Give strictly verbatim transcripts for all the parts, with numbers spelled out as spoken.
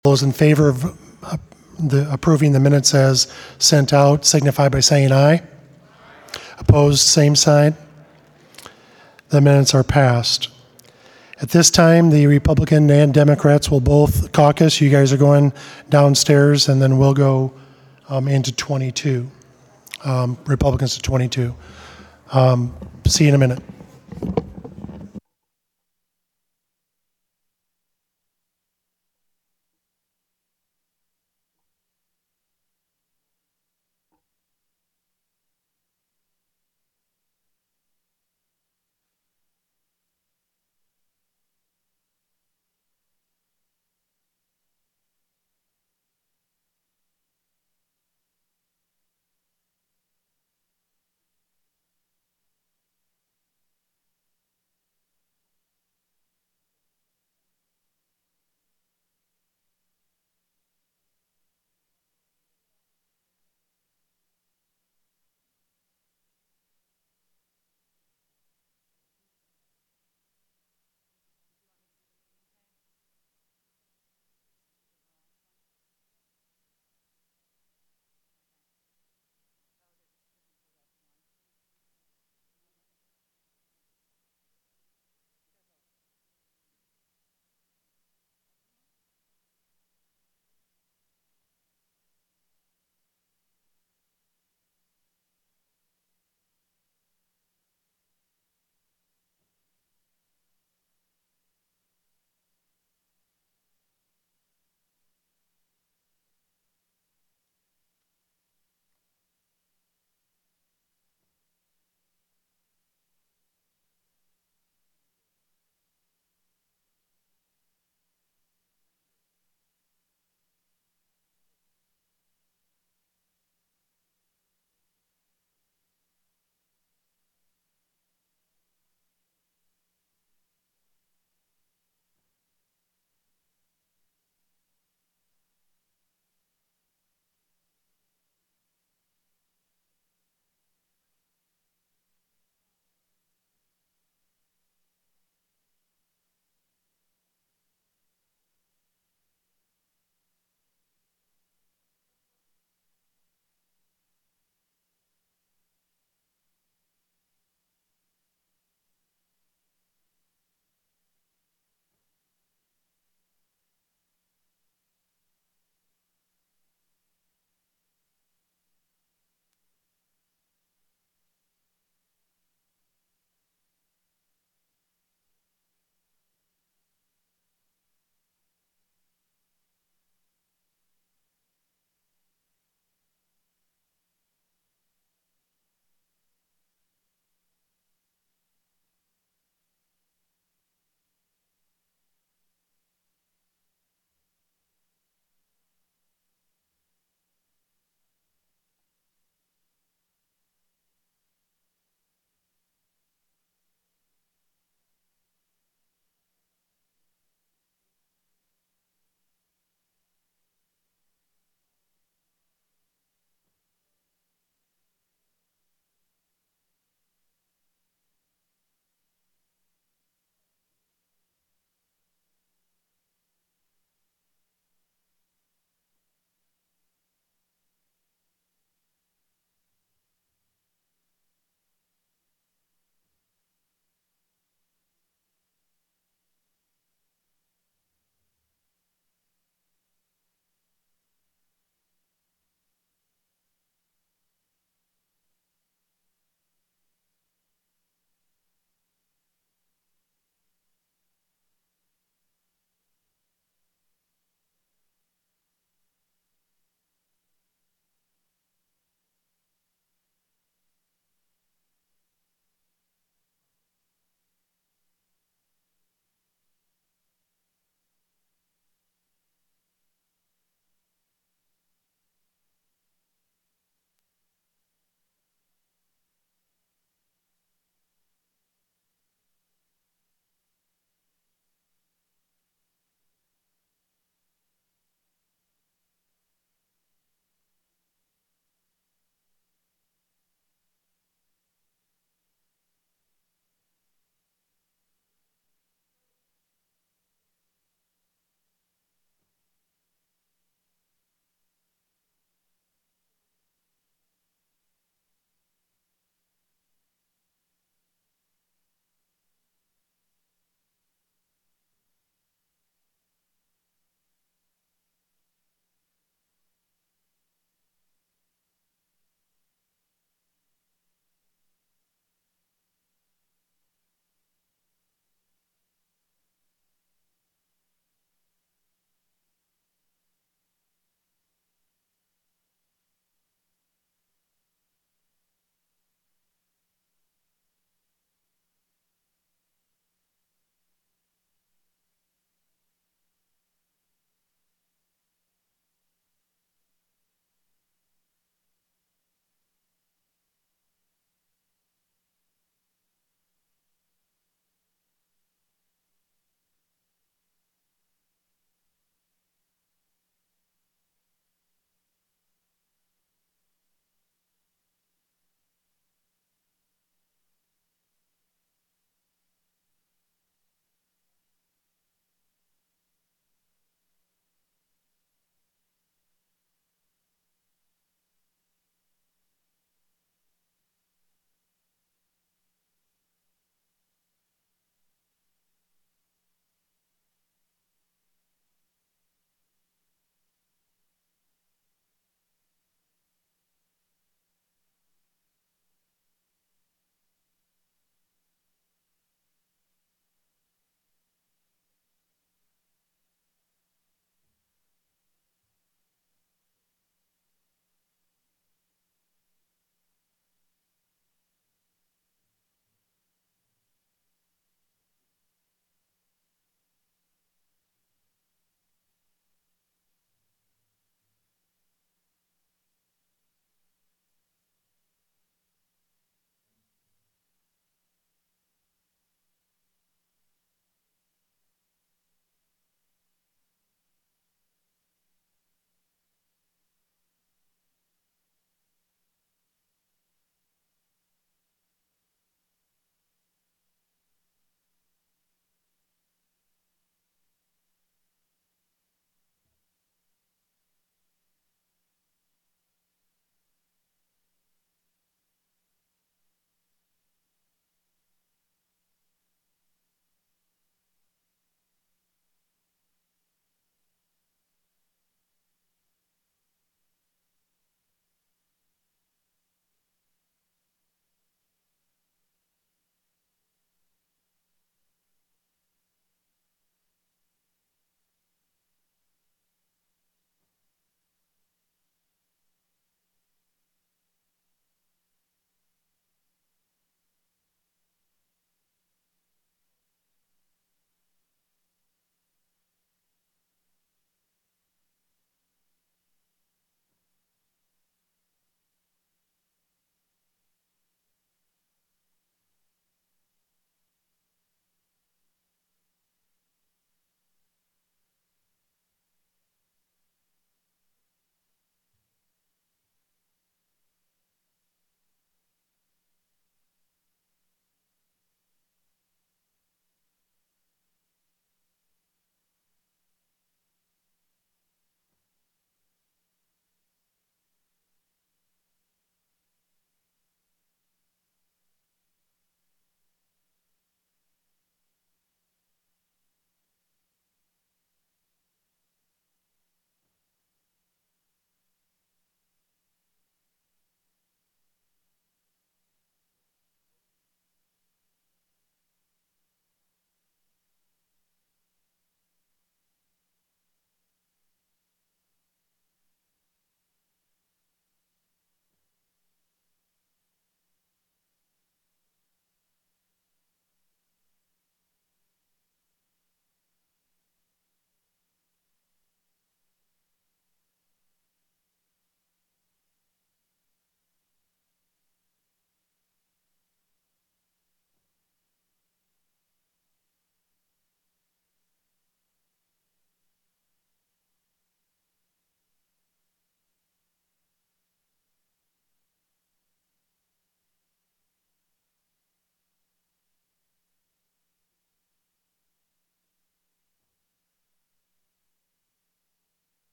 Those in favor of uh, the approving the minutes as sent out signify by saying aye. Opposed, same sign. The minutes are passed. At this time, the Republican and Democrats will both caucus. You guys are going downstairs, and then we'll go um, into twenty-two. Um, Republicans to twenty-two. Um, see you in a minute.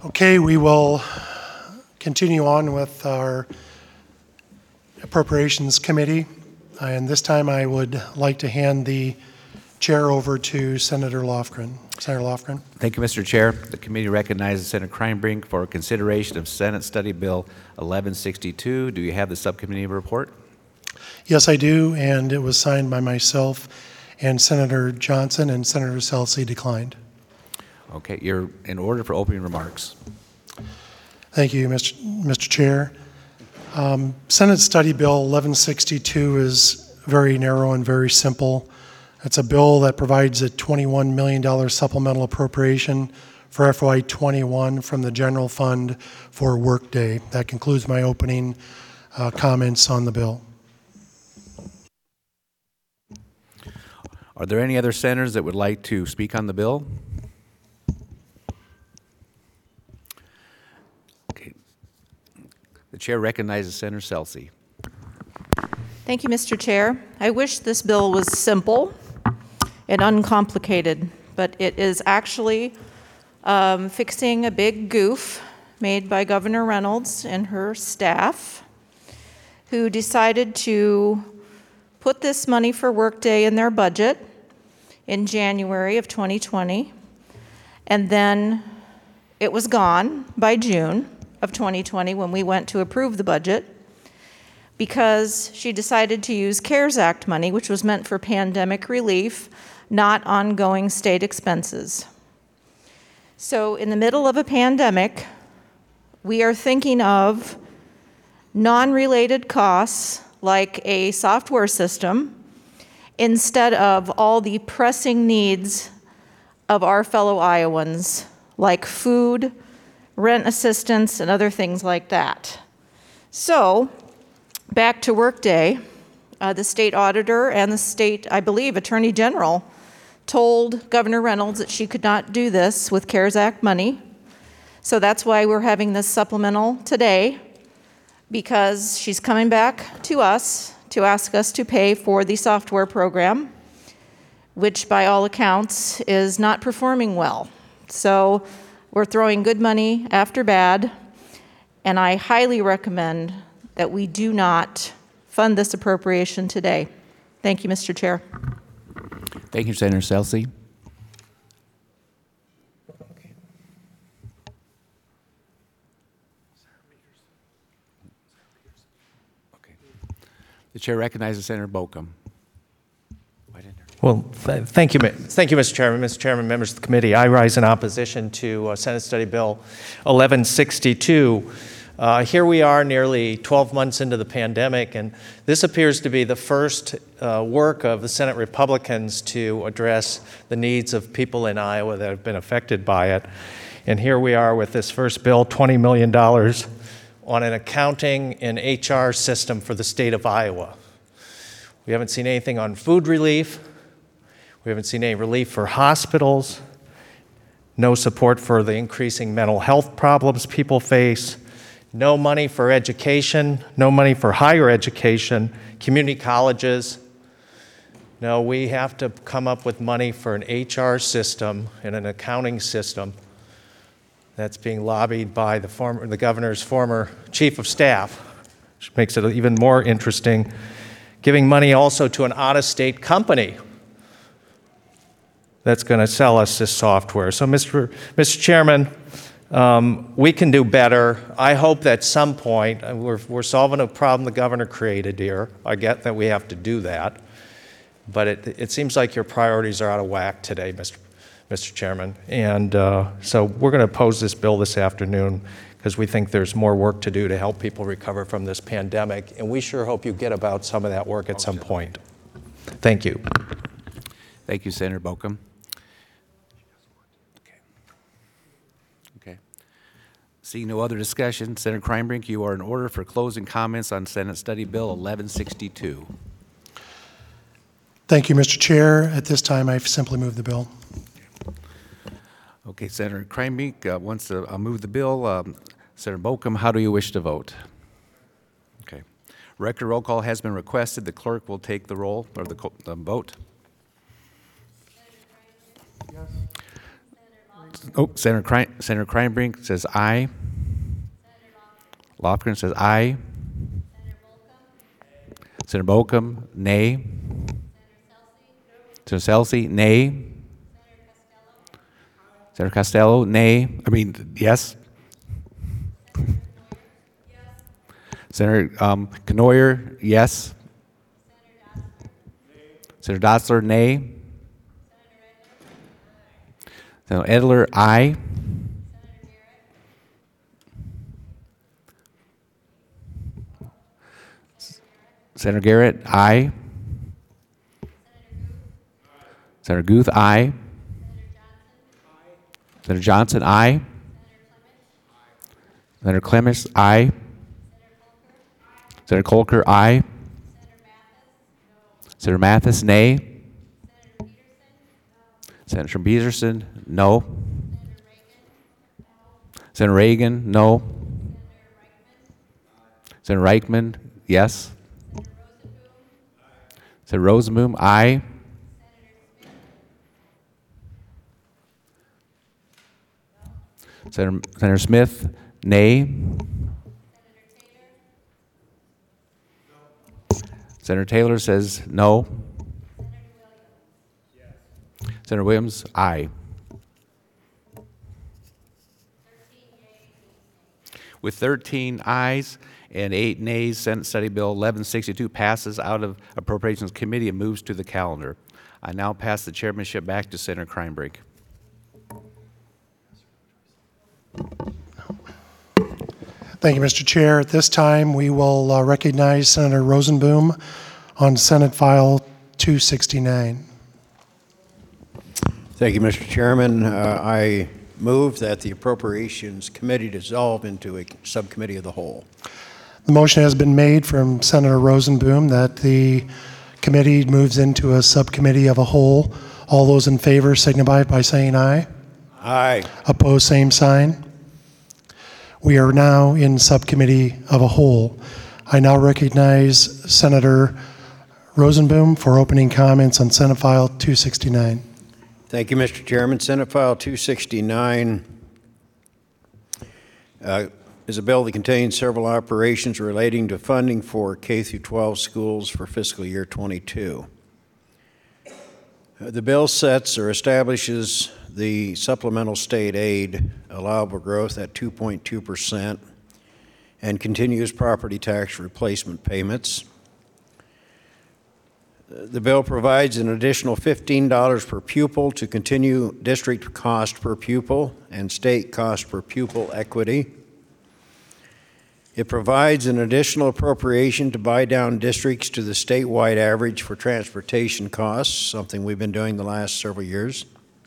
Okay, we will continue on with our Appropriations Committee. Uh, And this time I would like to hand the chair over to Senator Lofgren. Senator Lofgren. Thank you, Mister Chair. The committee recognizes Senator Kreinbrink for consideration of Senate Study Bill eleven sixty-two. Do you have the subcommittee report? Yes, I do, and it was signed by myself and Senator Johnson, and Senator Celsey declined. Okay, you're in order for opening remarks. Thank you, Mister Mister Chair. Um, Senate Study Bill eleven sixty-two is very narrow and very simple. It's a bill that provides a twenty-one million dollars supplemental appropriation for F Y twenty-one from the general fund for Workday. That concludes my opening uh, comments on the bill. Are there any other senators that would like to speak on the bill? Okay. The chair recognizes Senator Celsey. Thank you, Mister Chair. I wish this bill was simple and uncomplicated, but it is actually um, fixing a big goof made by Governor Reynolds and her staff, who decided to put this money for Workday in their budget in January of twenty twenty, and then it was gone by June of twenty twenty when we went to approve the budget, because she decided to use CARES Act money, which was meant for pandemic relief, not ongoing state expenses. So in the middle of a pandemic, we are thinking of non-related costs like a software system instead of all the pressing needs of our fellow Iowans, like food, rent assistance, and other things like that. So, back to Workday, uh, the state auditor and the state, I believe, attorney general told Governor Reynolds that she could not do this with CARES Act money. So that's why we're having this supplemental today, because she's coming back to us to ask us to pay for the software program, which by all accounts is not performing well. So we're throwing good money after bad, and I highly recommend that we do not fund this appropriation today. Thank you, Mister Chair. Thank you, Senator Celsey. Okay. The chair recognizes Senator Bokum. Well, th thank you, thank you, Mister Chairman. Mister Chairman, members of the committee, I rise in opposition to uh, Senate Study Bill eleven sixty-two. Uh, here we are nearly twelve months into the pandemic, and this appears to be the first uh, work of the Senate Republicans to address the needs of people in Iowa that have been affected by it. And here we are with this first bill, twenty million dollars on an accounting and H R system for the state of Iowa. We haven't seen anything on food relief. We haven't seen any relief for hospitals, no support for the increasing mental health problems people face, no money for education, no money for higher education, community colleges. No, we have to come up with money for an H R system and an accounting system that's being lobbied by the, former, the governor's former chief of staff, which makes it even more interesting, giving money also to an out-of-state company that's going to sell us this software. So, Mister Mister Chairman, um, we can do better. I hope that at some point, uh, we're, we're solving a problem the governor created here. I get that we have to do that. But it, it seems like your priorities are out of whack today, Mister Mister Chairman. And uh, so we're going to oppose this bill this afternoon because we think there's more work to do to help people recover from this pandemic. And we sure hope you get about some of that work at some point. Thank you. Thank you, Senator Bokum. Seeing no other discussion, Senator Kreinbrink, you are in order for closing comments on Senate Study Bill eleven sixty-two. Thank you, Mister Chair. At this time, I simply move the bill. Okay, Senator Kreinbrink uh, wants to uh, move the bill. Um, Senator Bokum, how do you wish to vote? Okay. Record roll call has been requested. The clerk will take the roll or the, the vote. Yes. Oh, Senator Krein, Senator Kreinbrink says aye. Lofgren says aye. Senator Bolcom, nay. Senator Selsey, nay. Senator Costello, nay. I mean, yes. Senator um, Knoyer, yes. Senator Dotzler, nay. Senator Edler, aye. Senator Garrett, aye. Senator Guth, aye. Senator Johnson, aye. Senator Clements, aye. Senator Kolker, aye. Senator Mathis, nay. Senator Peterson, no. Senator Reagan, no. Senator Reichman, yes. Senator Rosenboom, aye. Senator, Senator Smith, nay. Senator Taylor says no. Senator Williams, aye. With thirteen ayes and eight nays, Senate Study Bill eleven sixty-two passes out of Appropriations Committee and moves to the calendar. I now pass the chairmanship back to Senator Kreinbrink. Thank you, Mister Chair. At this time, we will uh, recognize Senator Rosenboom on Senate File two sixty-nine. Thank you, Mister Chairman. Uh, I move that the Appropriations Committee dissolve into a subcommittee of the whole. The motion has been made from Senator Rosenboom that the committee moves into a subcommittee of a whole. All those in favor signify by saying aye. Aye. Opposed, same sign. We are now in subcommittee of a whole. I now recognize Senator Rosenboom for opening comments on Senate File two sixty-nine. Thank you, Mister Chairman. Senate File two sixty-nine uh, is a bill that contains several operations relating to funding for K through twelve schools for fiscal year twenty-two. Uh, the bill sets or establishes the supplemental state aid allowable growth at two point two percent and continuous property tax replacement payments. The bill provides an additional fifteen dollars per pupil to continue district cost per pupil and state cost per pupil equity. It provides an additional appropriation to buy down districts to the statewide average for transportation costs, something we've been doing the last several years.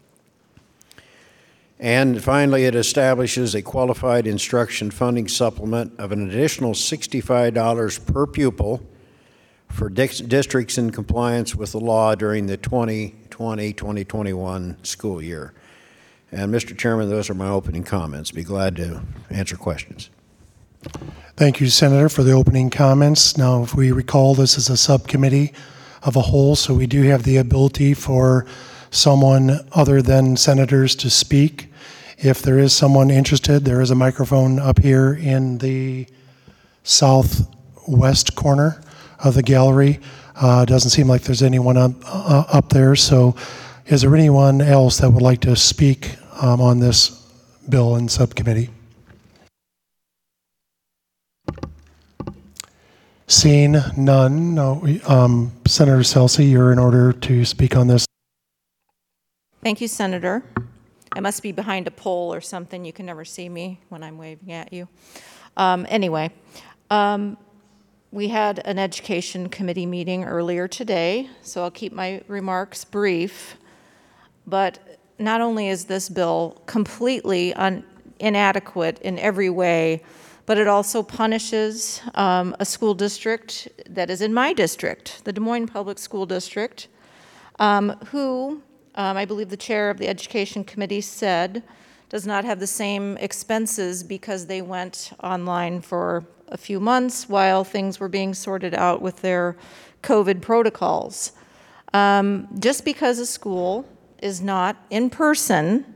And finally, it establishes a qualified instruction funding supplement of an additional sixty-five dollars per pupil for districts in compliance with the law during the twenty twenty twenty twenty-one school year. And Mister Chairman, those are my opening comments. Be glad to answer questions. Thank you, Senator, for the opening comments. Now, if we recall, this is a subcommittee of a whole, so we do have the ability for someone other than senators to speak. If there is someone interested, there is a microphone up here in the southwest corner of the gallery. Uh, doesn't seem like there's anyone up, uh, up there. So is there anyone else that would like to speak um, on this bill in subcommittee? Seeing none, no, um, Senator Selsey, you're in order to speak on this. Thank you, Senator. I must be behind a pole or something. You can never see me when I'm waving at you. Um, anyway, um, we had an education committee meeting earlier today, so I'll keep my remarks brief. But not only is this bill completely un- inadequate in every way, but it also punishes um, a school district that is in my district, the Des Moines Public School District, um, who Um, I believe the chair of the Education Committee said, does not have the same expenses because they went online for a few months while things were being sorted out with their COVID protocols. Um, just because a school is not in person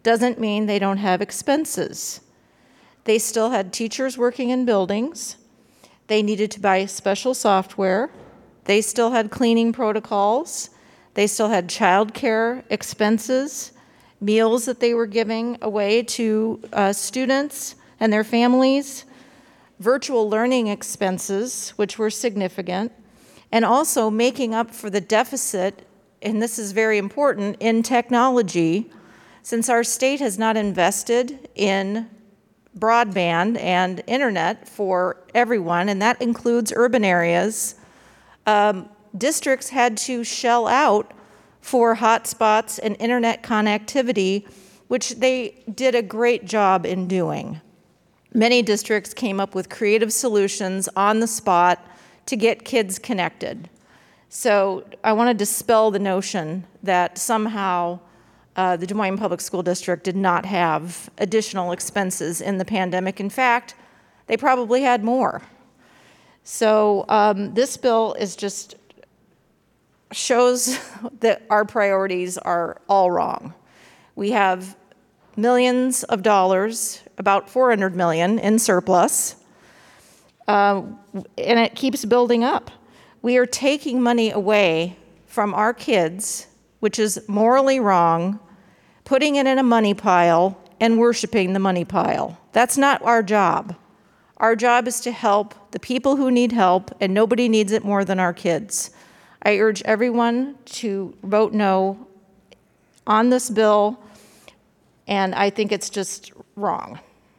doesn't mean they don't have expenses. They still had teachers working in buildings. They needed to buy special software. They still had cleaning protocols. They still had childcare expenses, meals that they were giving away to uh, students and their families, virtual learning expenses, which were significant, and also making up for the deficit, and this is very important, in technology, since our state has not invested in broadband and internet for everyone, and that includes urban areas. Um, districts had to shell out for hotspots and internet connectivity, which they did a great job in doing. Many districts came up with creative solutions on the spot to get kids connected. So I want to dispel the notion that somehow uh, the Des Moines Public School District did not have additional expenses in the pandemic. In fact, they probably had more. So um, this bill is just shows that our priorities are all wrong. We have millions of dollars, about four hundred million in surplus, uh, and it keeps building up. We are taking money away from our kids, which is morally wrong, putting it in a money pile and worshiping the money pile. That's not our job. Our job is to help the people who need help, and nobody needs it more than our kids. I urge everyone to vote no on this bill, and I think it's just wrong.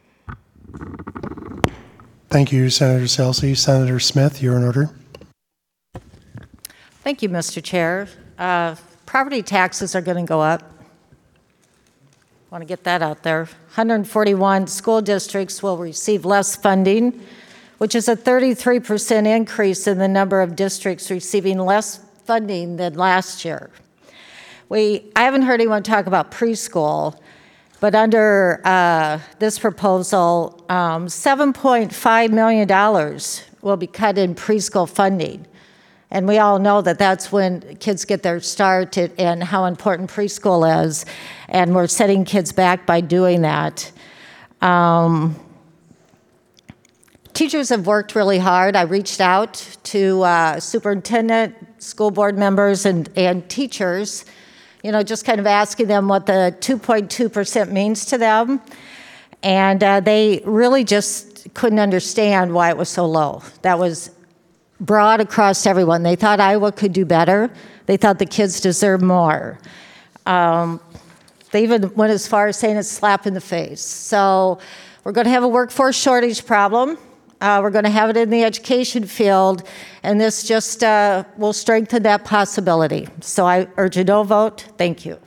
Thank you, Senator Scelsi. Senator Smith, you're in order. Thank you, Mister Chair. Uh, property taxes are going to go up. I want to get that out there. one hundred forty-one school districts will receive less funding, which is a thirty-three percent increase in the number of districts receiving less funding than last year. We, I haven't heard anyone talk about preschool, but under uh, this proposal, um, seven point five million dollars will be cut in preschool funding. And we all know that that's when kids get their start at, and how important preschool is. And we're setting kids back by doing that. Um, teachers have worked really hard. I reached out to uh, superintendent, school board members, and, and teachers, you know, just kind of asking them what the two point two percent means to them. And uh, they really just couldn't understand why it was so low. That was broad across everyone. They thought Iowa could do better. They thought the kids deserved more. Um, they even went as far as saying it's a slap in the face. So we're going to have a workforce shortage problem. Uh, we're going to have it in the education field, and this just uh, will strengthen that possibility. So I urge a no vote. Thank you.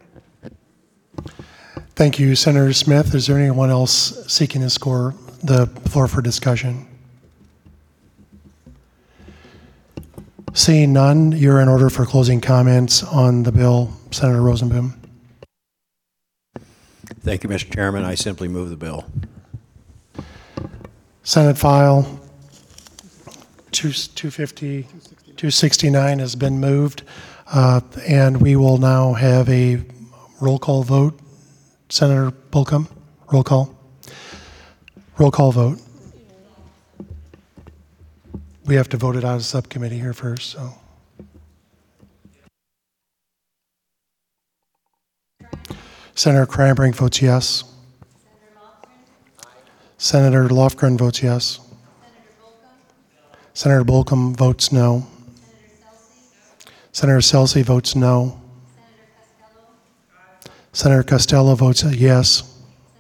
Thank you, Senator Smith. Is there anyone else seeking to score the floor for discussion? Seeing none, you're in order for closing comments on the bill. Senator Rosenboom. Thank you, Mister Chairman. I simply move the bill. Senate File two fifty, two sixty-nine has been moved, uh, and we will now have a roll call vote. Senator Bolcom, roll call. Roll call vote. We have to vote it out of subcommittee here first, so. Senator Cranbrink votes yes. Senator Lofgren votes yes. Senator Bolcom votes no. Senator Scelsi votes no. Senator Costello votes yes.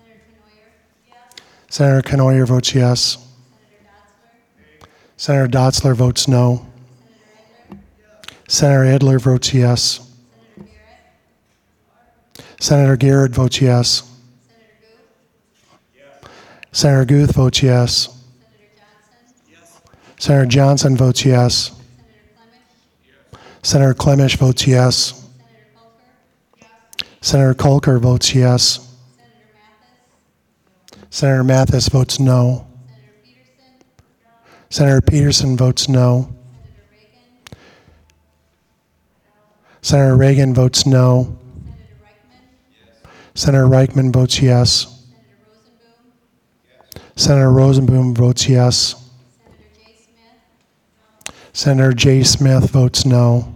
Senator Kenoyer votes yes. Senator Dotzler votes no. Senator Edler votes yes. Senator Garrett votes yes. Senator Guth votes yes. Senator Johnson votes yes. Senator Clemish votes yes. Senator Kolker votes yes. Senator Mathis votes no. Senator Peterson votes no. Senator Reagan votes no. Senator Reichman votes yes. Senator Rosenboom votes yes. Senator J. Smith votes no.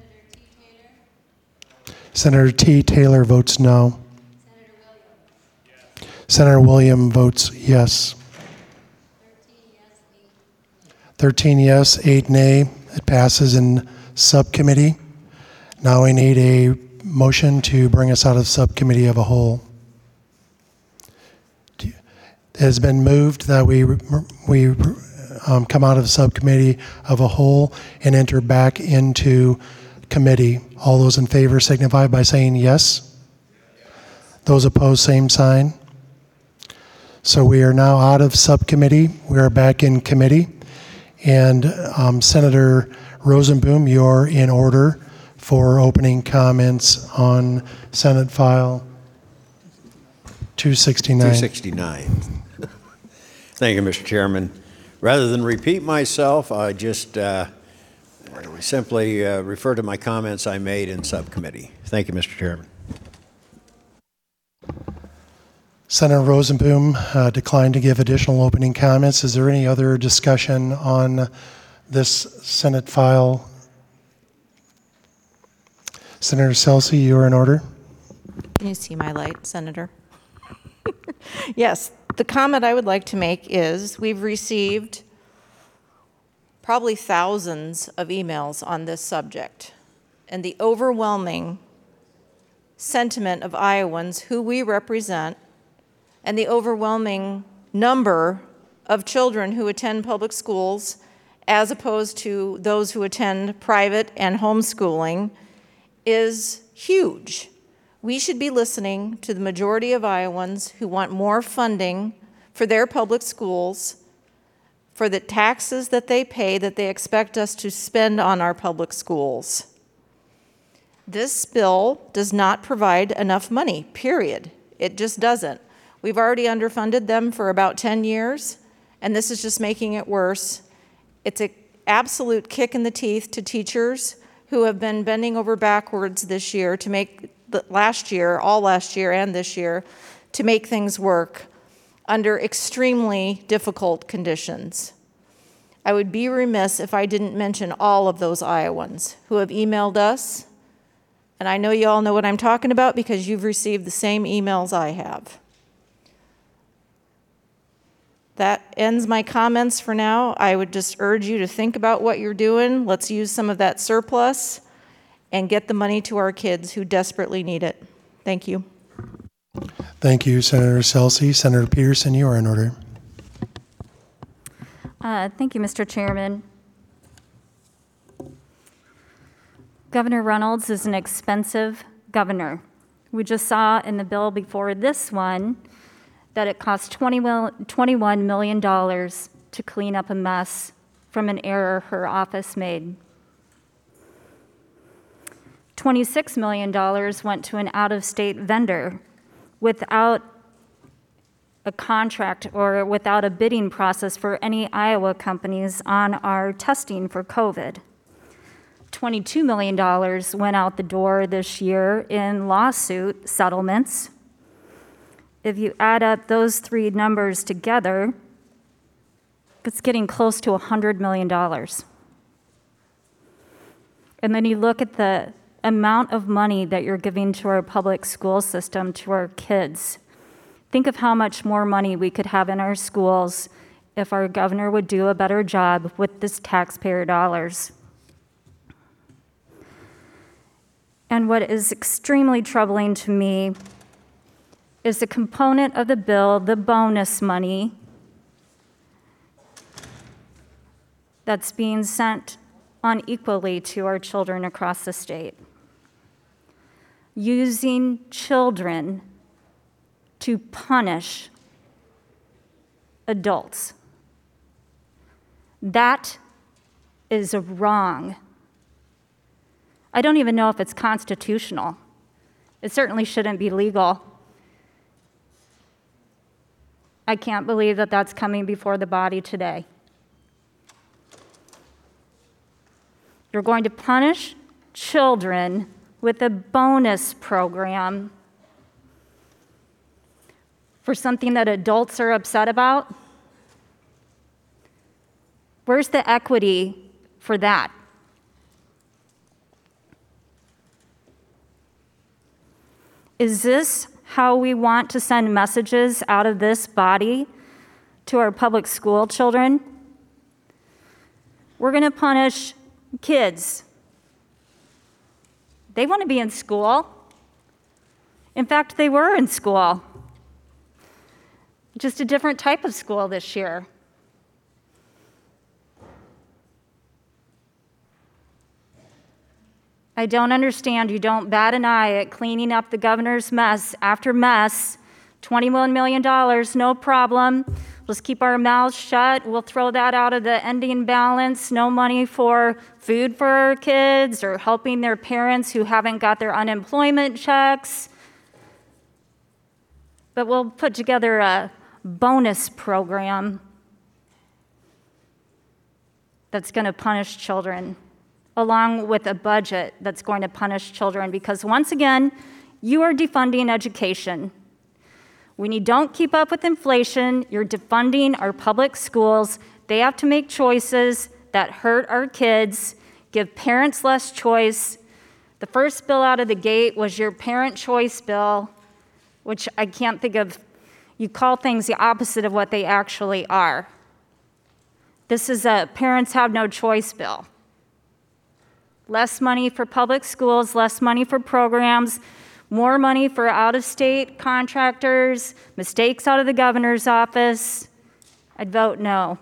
Senator T. Taylor votes no. Senator William votes yes. thirteen yes, eight nay. It passes in subcommittee. Now we need a motion to bring us out of subcommittee of a whole. It has been moved that we we um, come out of subcommittee of a whole and enter back into committee. All those in favor signify by saying yes. Those opposed, same sign. So we are now out of subcommittee. We are back in committee. And um, Senator Rosenboom, you're in order for opening comments on Senate File two sixty-nine. two sixty-nine. Thank you, Mister Chairman. Rather than repeat myself, I just uh, simply uh, refer to my comments I made in subcommittee. Thank you, Mister Chairman. Senator Rosenboom uh, declined to give additional opening comments. Is there any other discussion on this Senate file? Senator Scelsi, you are in order. Can you see my light, Senator? Yes, the comment I would like to make is we've received probably thousands of emails on this subject, and the overwhelming sentiment of Iowans who we represent and the overwhelming number of children who attend public schools as opposed to those who attend private and homeschooling is huge. We should be listening to the majority of Iowans who want more funding for their public schools, for the taxes that they pay that they expect us to spend on our public schools. This bill does not provide enough money, period. It just doesn't. We've already underfunded them for about ten years, and this is just making it worse. It's an absolute kick in the teeth to teachers who have been bending over backwards this year to make, the, last year, all last year and this year, to make things work under extremely difficult conditions. I would be remiss if I didn't mention all of those Iowans who have emailed us, and I know you all know what I'm talking about because you've received the same emails I have. That ends my comments for now. I would just urge you to think about what you're doing. Let's use some of that surplus and get the money to our kids who desperately need it. Thank you. Thank you, Senator Scelsi. Senator Peterson, you are in order. Uh, thank you, Mister Chairman. Governor Reynolds is an expensive governor. We just saw in the bill before this one that it cost twenty-one million dollars to clean up a mess from an error her office made. twenty-six million dollars went to an out-of-state vendor without a contract or without a bidding process for any Iowa companies on our testing for COVID. twenty-two million dollars went out the door this year in lawsuit settlements. If you add up those three numbers together, it's getting close to one hundred million dollars. And then you look at the amount of money that you're giving to our public school system, to our kids. Think of how much more money we could have in our schools if our governor would do a better job with this taxpayer dollars. And what is extremely troubling to me is the component of the bill, the bonus money, that's being sent unequally to our children across the state. Using children to punish adults. That is wrong. I don't even know if it's constitutional. It certainly shouldn't be legal. I can't believe that that's coming before the body today. You're going to punish children with a bonus program for something that adults are upset about? Where's the equity for that? Is this how we want to send messages out of this body to our public school children? We're going to punish kids. They want to be in school. In fact, they were in school. Just a different type of school this year. I don't understand. You don't bat an eye at cleaning up the governor's mess after mess. twenty-one million dollars, no problem. Let's keep our mouths shut. We'll throw that out of the ending balance. No money for food for our kids or helping their parents who haven't got their unemployment checks. But we'll put together a bonus program that's going to punish children, along with a budget that's going to punish children, because once again, you are defunding education. When you don't keep up with inflation, you're defunding our public schools. They have to make choices that hurt our kids, give parents less choice. The first bill out of the gate was your parent choice bill, which I can't think of. You call things the opposite of what they actually are. This is a parents have no choice bill. Less money for public schools, less money for programs, more money for out-of-state contractors, mistakes out of the governor's office. I'd vote no.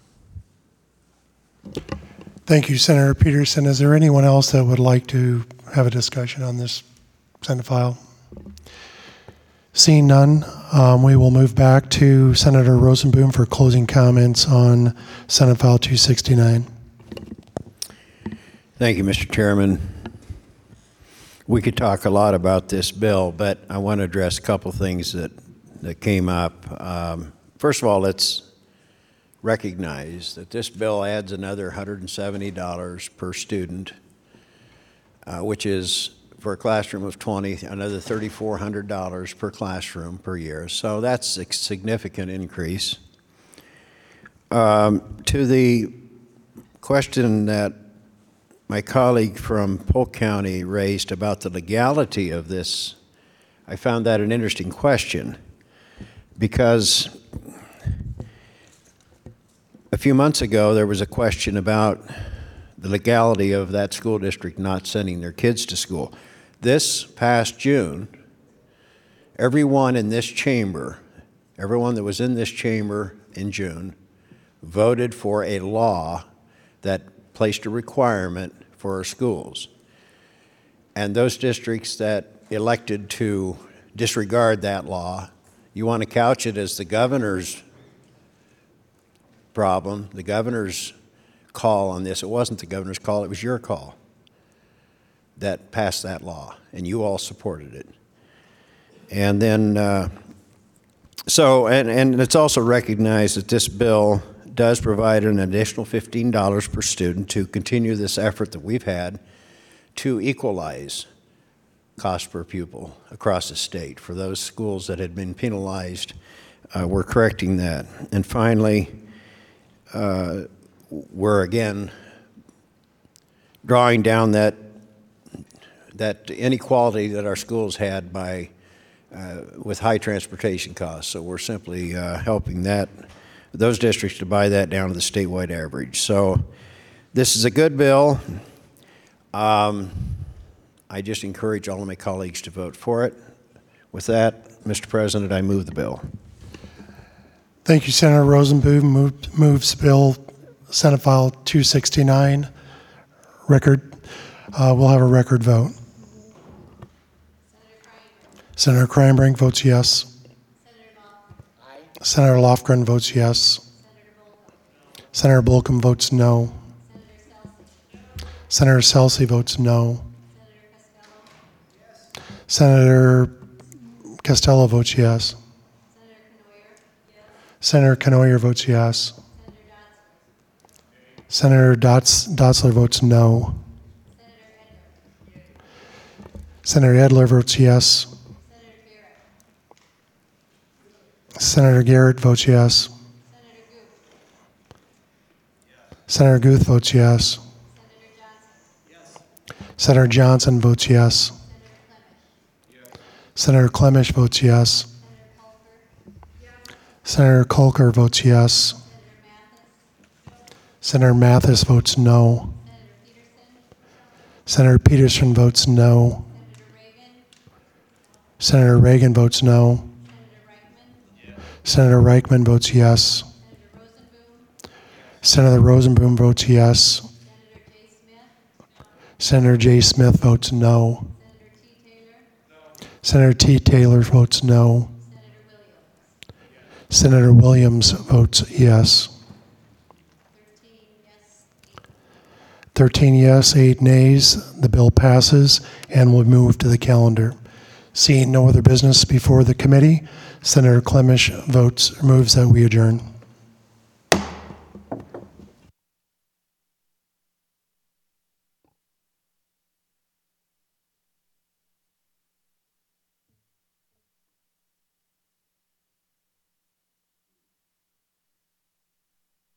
Thank you, Senator Peterson. Is there anyone else that would like to have a discussion on this Senate file? Seeing none, um, we will move back to Senator Rosenboom for closing comments on Senate File two sixty-nine. Thank you, Mister Chairman. We could talk a lot about this bill, but I want to address a couple things that, that came up. Um, first of all, let's recognize that this bill adds another one hundred seventy dollars per student, uh, which is, for a classroom of twenty, another three thousand four hundred dollars per classroom per year. So that's a significant increase. Um, to the question that my colleague from Polk County raised about the legality of this, I found that an interesting question, because a few months ago there was a question about the legality of that school district not sending their kids to school. This past June, everyone in this chamber, everyone that was in this chamber in June, voted for a law that placed a requirement for our schools. And those districts that elected to disregard that law, you want to couch it as the governor's problem, the governor's call on this. It wasn't the governor's call, it was your call that passed that law, and you all supported it. And then, uh, so, and, and it's also recognized that this bill does provide an additional fifteen dollars per student to continue this effort that we've had to equalize cost per pupil across the state. For those schools that had been penalized, uh, we're correcting that. And finally, uh, we're again drawing down that that inequality that our schools had by uh, with high transportation costs. So we're simply uh, helping that those districts to buy that down to the statewide average. So this is a good bill. Um, I just encourage all of my colleagues to vote for it. With that, Mister President, I move the bill. Thank you, Senator Rosenboom. Moved, moves Bill Senate File two sixty-nine. Record. Uh, we'll have a record vote. Senator Kreinbrink votes yes. Senator Lofgren votes yes. Senator Bolcom votes no. Senator Scelsi votes no. Senator Costello votes yes. Senator Canoyer votes yes. Senator Dots, Dotzler votes no. Senator Edler votes yes. Senator Garrett votes yes. Senator Guth votes yes. Senator Johnson votes yes. Senator Clemish votes yes. Senator Kolker votes yes. Senator Mathis votes no. Senator Peterson votes no. Senator Reagan votes no. Senator Reichman votes yes. Senator Rosenboom votes yes. Senator J. Smith votes no. Senator T. Taylor votes no. Senator Williams votes yes. thirteen yes, eight nays. The bill passes and will move to the calendar. Seeing no other business before the committee, Senator Clemish votes, moves that we adjourn.